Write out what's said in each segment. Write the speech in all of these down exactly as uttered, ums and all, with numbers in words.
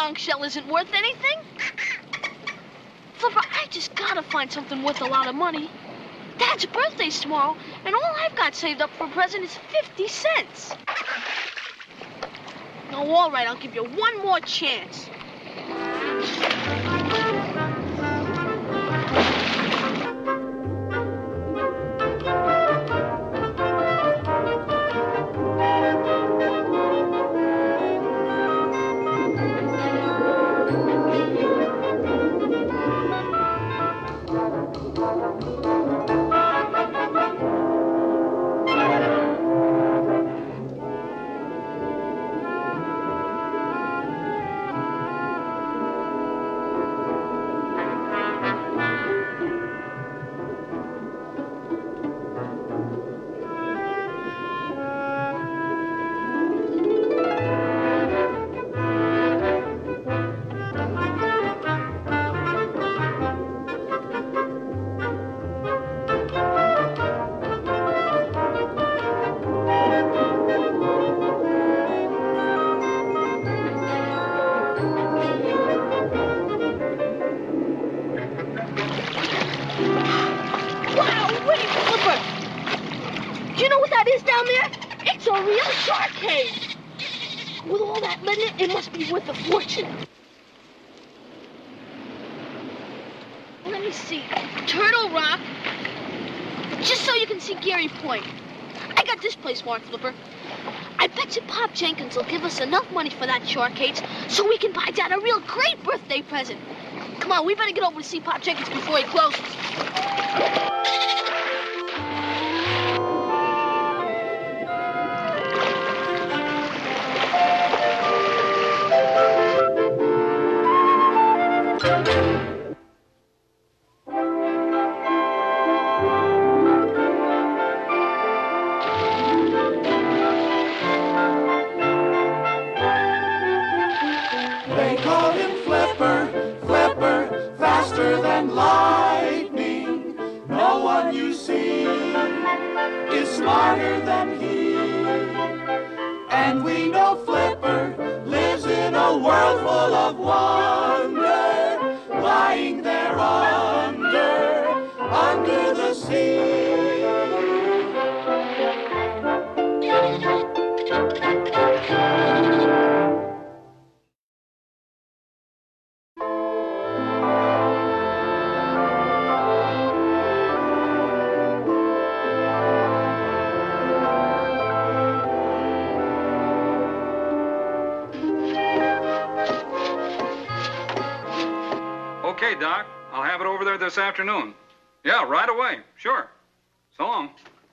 conch shell isn't worth anything? Flipper, I just gotta find something worth a lot of money. Dad's birthday's tomorrow, and all I've got saved up for a present is fifty cents. No, all right, I'll give you one more chance. It must be worth a fortune. Let me see. Turtle Rock. Just so you can see Gary Point. I got this place marked, Flipper. I bet you Pop Jenkins will give us enough money for that shark cage so we can buy Dad a real great birthday present. Come on, we better get over to see Pop Jenkins before he closes. Smarter than he, and we know Flipper lives in a world full of wonder, lying there under, under the sea. Okay, Doc. I'll have it over there this afternoon. Yeah, right away. Sure. So long.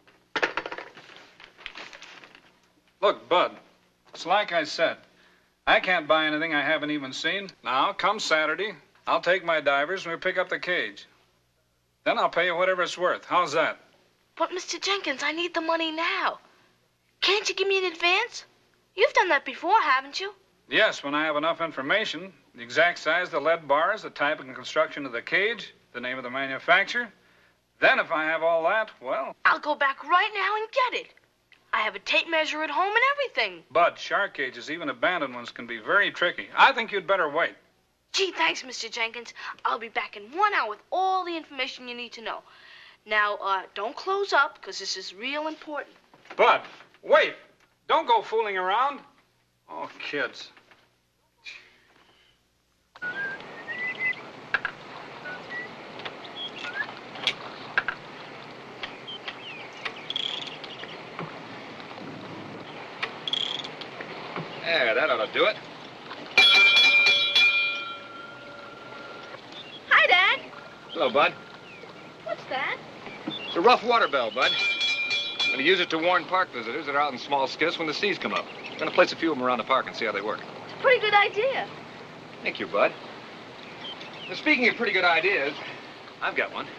Look, Bud, it's like I said. I can't buy anything I haven't even seen. Now, come Saturday, I'll take my divers and we'll pick up the cage. Then I'll pay you whatever it's worth. How's that? But, Mister Jenkins, I need the money now. Can't you give me an advance? You've done that before, haven't you? Yes, when I have enough information. The exact size of the lead bars, the type and construction of the cage, the name of the manufacturer. Then if I have all that, well... I'll go back right now and get it. I have a tape measure at home and everything. Bud, shark cages, even abandoned ones, can be very tricky. I think you'd better wait. Gee, thanks, Mister Jenkins. I'll be back in one hour with all the information you need to know. Now, uh, don't close up, because this is real important. Bud, wait. Don't go fooling around. Oh, kids. There, that ought to do it. Hi, Dad. Hello, Bud. What's that? It's a rough water bell, Bud. I'm going to use it to warn park visitors that are out in small skiffs when the seas come up. I'm going to place a few of them around the park and see how they work. It's a pretty good idea. Thank you, Bud. Now, speaking of pretty good ideas, I've got one.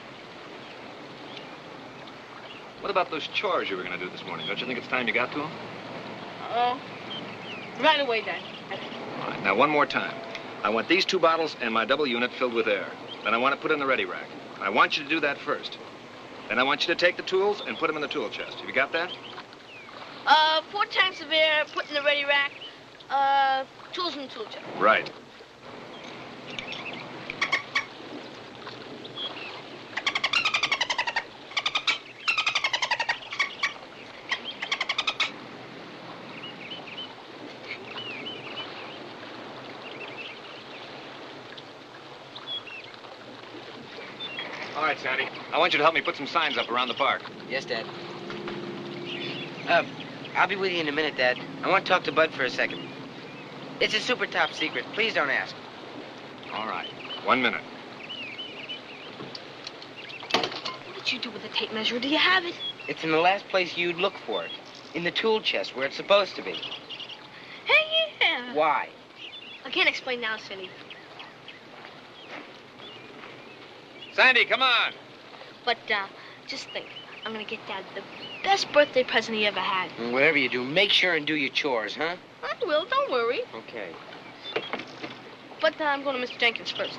What about those chores you were going to do this morning? Don't you think it's time you got to them? Uh-oh. Right away, Dad. All right, now one more time. I want these two bottles and my double unit filled with air. Then I want to put in the ready rack. I want you to do that first. Then I want you to take the tools and put them in the tool chest. Have you got that? Uh, four tanks of air, put in the ready rack. Uh, tools in the tool chest. Right. All right, Sandy. I want you to help me put some signs up around the park. Yes, Dad. Uh, I'll be with you in a minute, Dad. I want to talk to Bud for a second. It's a super top secret. Please don't ask. All right. One minute. What did you do with the tape measure? Do you have it? It's in the last place you'd look for it. In the tool chest, where it's supposed to be. Hey, yeah. Why? I can't explain now, Cindy. Sandy, come on. But, uh, just think. I'm gonna get Dad the best birthday present he ever had. And whatever you do, make sure and do your chores, huh? I will, don't worry. Okay. But uh, I'm going to Mister Jenkins first.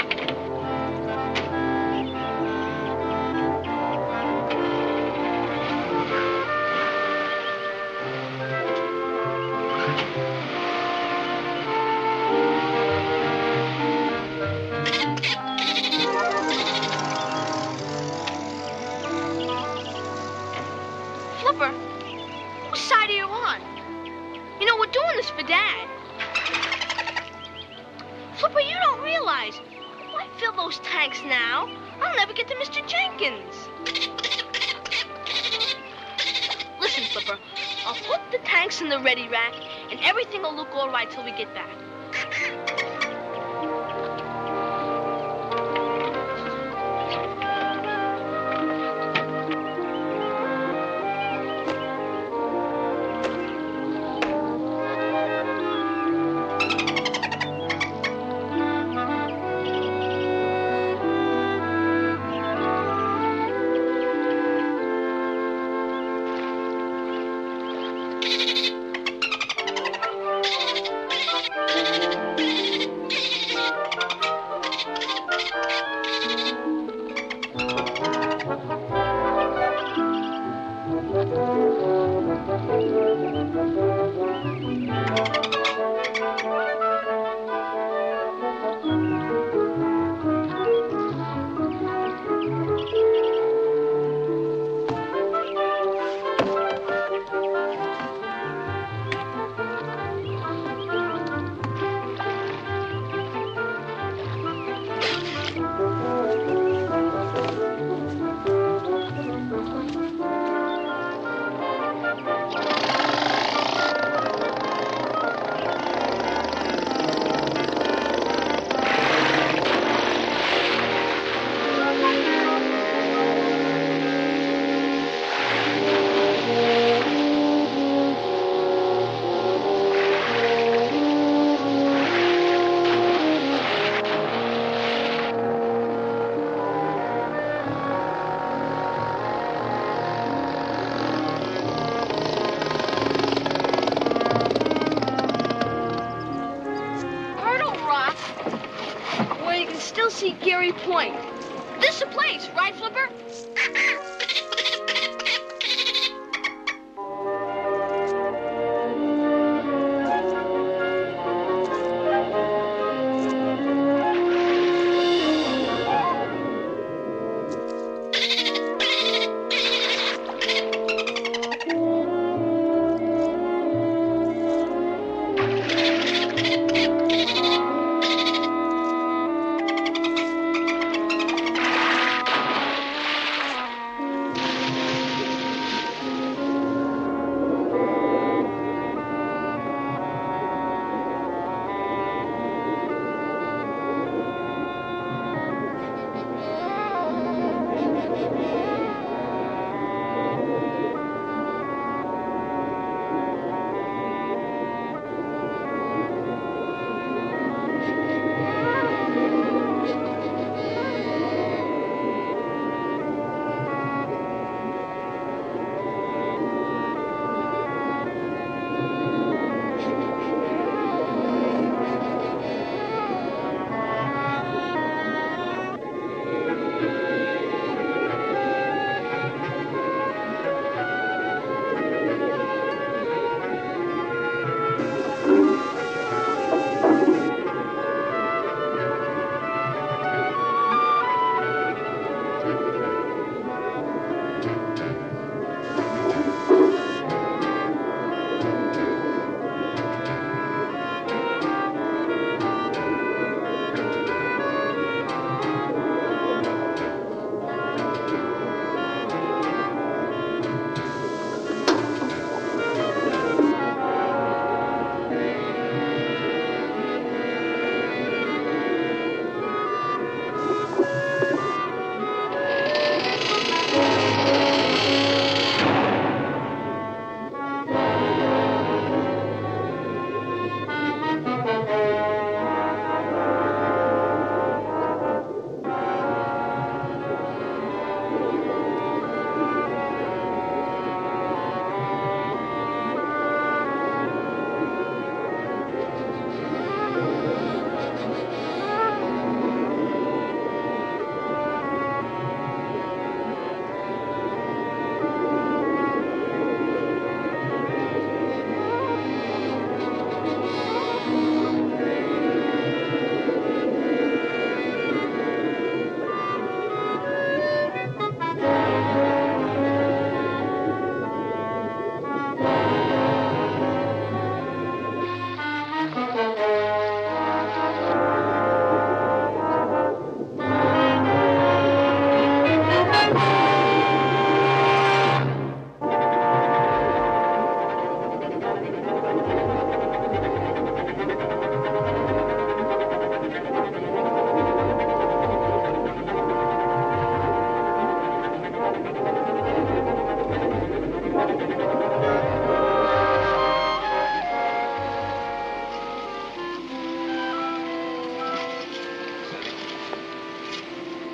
Flipper, whose side are you on? You know, we're doing this for Dad. Flipper, you don't realize. If I fill those tanks now, I'll never get to Mister Jenkins. Listen, Flipper, I'll put the tanks in the ready rack, and everything will look all right till we get back. See Gary Point. This the place, right, Flipper?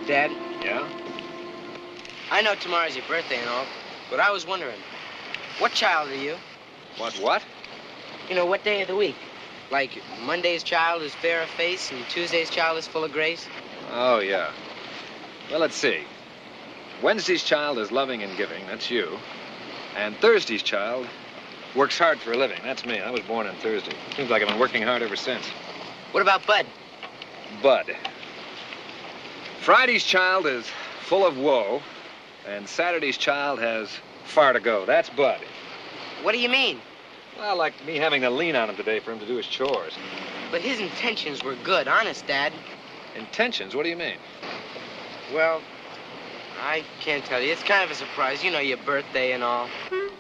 Dad, Yeah? I know tomorrow's your birthday and all, but I was wondering, what child are you? What, what? You know, what day of the week? Like, Monday's child is fair of face and Tuesday's child is full of grace? Oh, yeah. Well, let's see. Wednesday's child is loving and giving. That's you. And Thursday's child works hard for a living. That's me. I was born on Thursday. Seems like I've been working hard ever since. What about Bud? Bud. Friday's child is full of woe, and Saturday's child has far to go. That's Bud. What do you mean? Well, like me having to lean on him today for him to do his chores. But his intentions were good, honest, Dad. Intentions? What do you mean? Well, I can't tell you. It's kind of a surprise. You know, your birthday and all.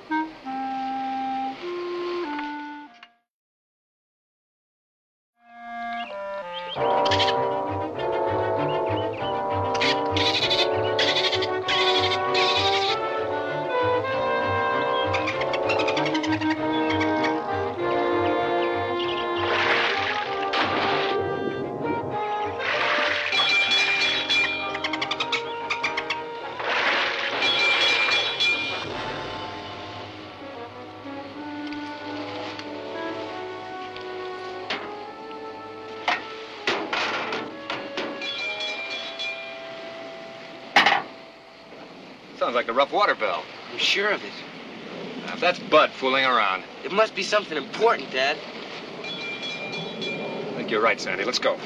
Sounds like the rough water bell. I'm sure of it. Now, if that's Bud fooling around. It must be something important, Dad. I think you're right, Sandy. Let's go.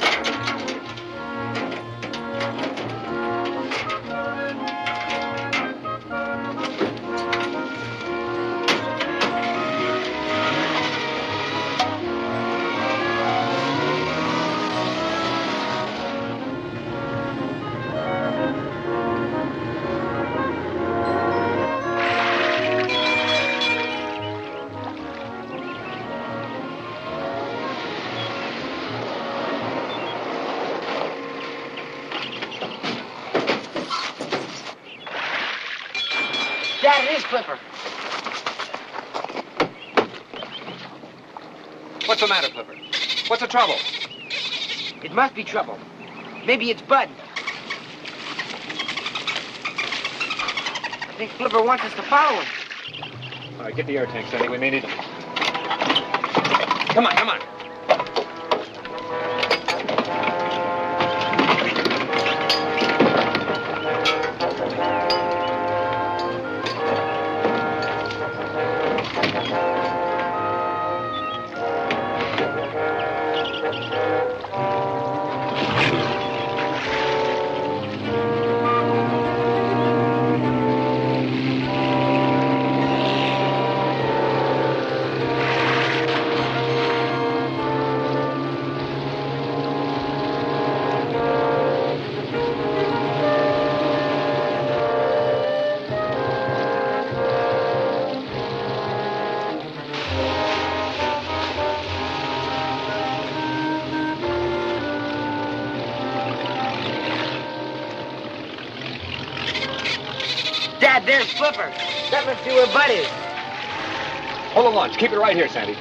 Dad, it is Flipper. What's the matter, Flipper? What's the trouble? It must be trouble. Maybe it's Bud. I think Flipper wants us to follow him. All right, get the air tank, Sandy. We may need them. Come on, come on. Dad, there's Flipper. That must be where Bud is. Hold the launch. Keep it right here, Sandy.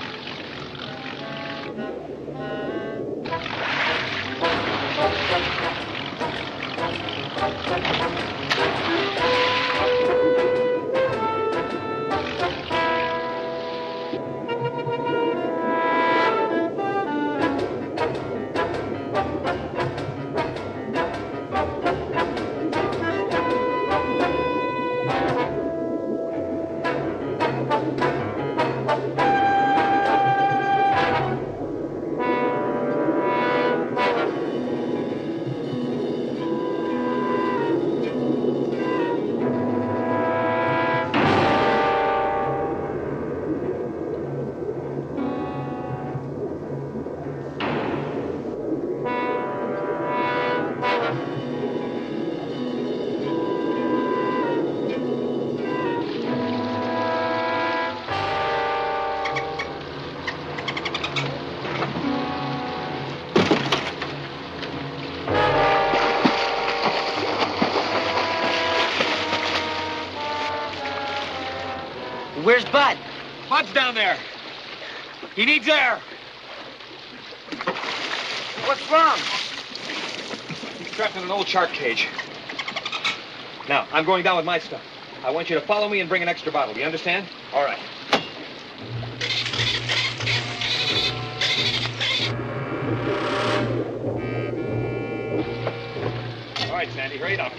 Where's Bud? Bud's down there. He needs air. What's wrong? He's trapped in an old shark cage. Now, I'm going down with my stuff. I want you to follow me and bring an extra bottle. Do you understand? All right. All right, Sandy, hurry it up.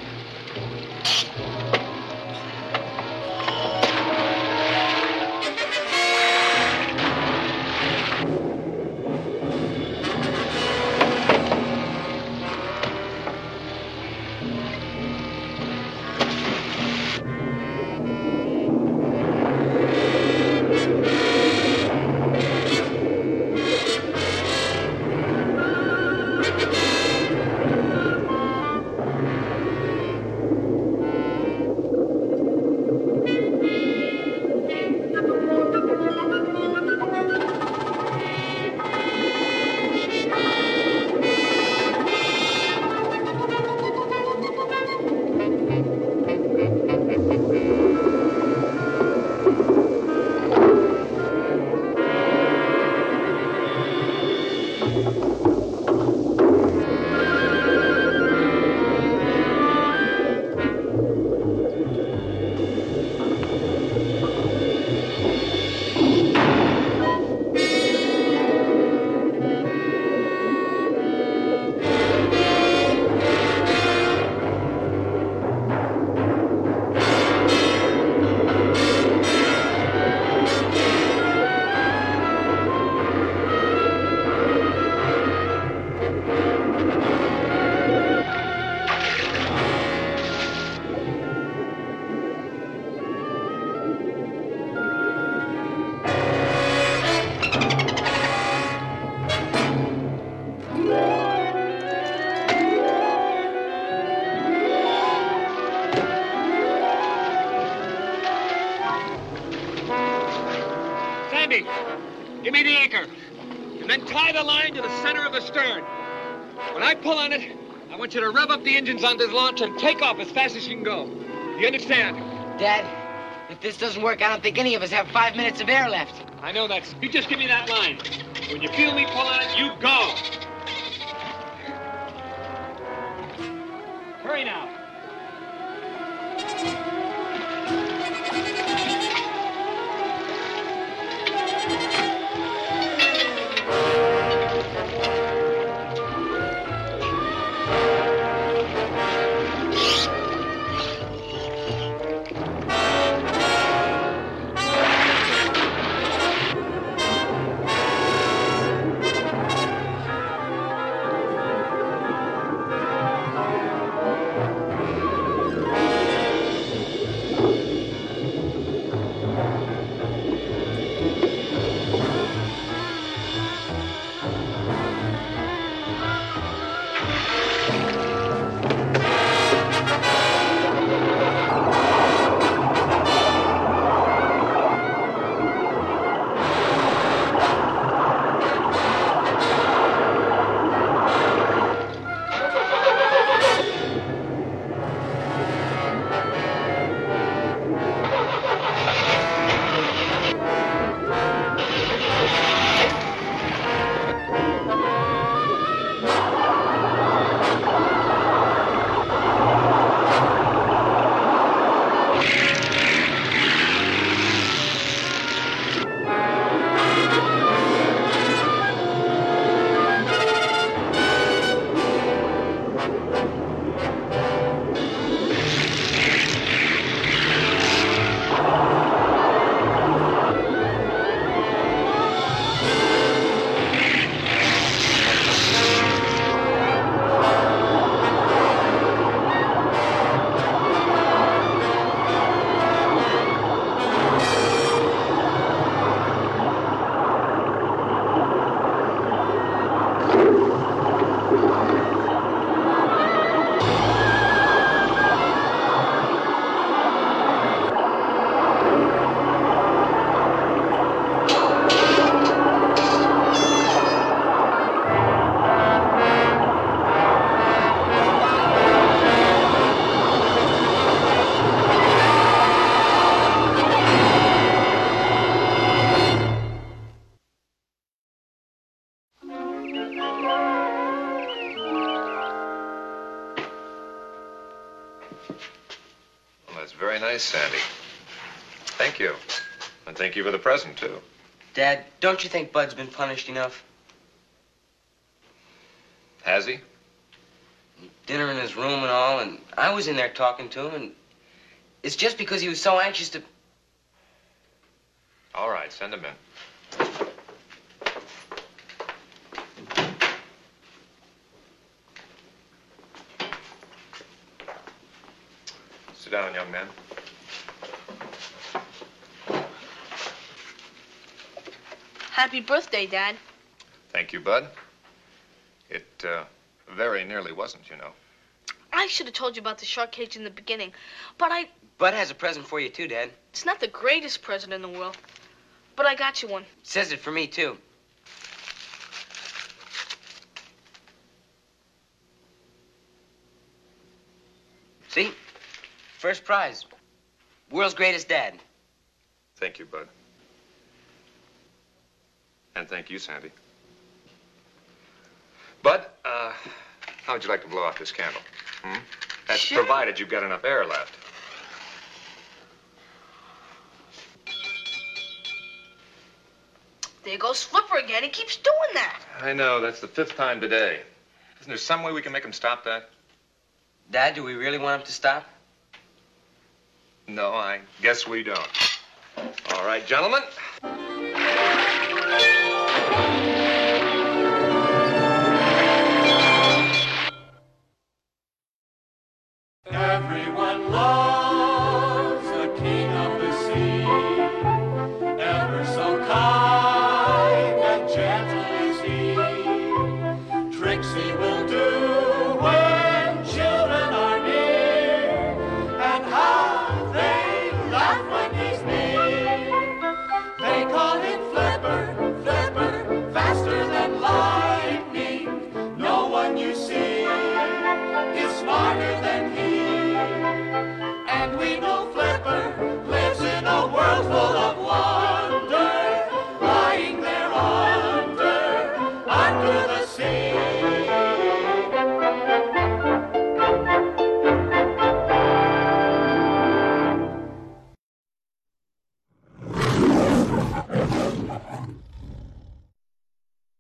Sandy, give me the anchor. And then tie the line to the center of the stern. When I pull on it, I want you to rev up the engines on this launch and take off as fast as you can go. You understand? Dad, if this doesn't work, I don't think any of us have five minutes of air left. I know that. You just give me that line. When you feel me pull on it, you go. Hurry now. Well, that's very nice, Sandy. Thank you. And thank you for the present, too. Dad, don't you think Bud's been punished enough? Has he? Dinner in his room and all, and I was in there talking to him, and it's just because he was so anxious to... All right, send him in. Sit down, young man. Happy birthday, Dad. Thank you, Bud. It, uh, very nearly wasn't, you know. I should have told you about the shark cage in the beginning, but I... Bud has a present for you, too, Dad. It's not the greatest present in the world, but I got you one. It says it for me, too. See? First prize. World's greatest dad. Thank you, Bud. And thank you, Sandy. Bud, uh, how would you like to blow out this candle? Hmm? That's Sure. provided you've got enough air left. There goes Flipper again. He keeps doing that. I know, that's the fifth time today. Isn't there some way we can make him stop that? Dad, do we really want him to stop? No, I guess we don't. All right, gentlemen.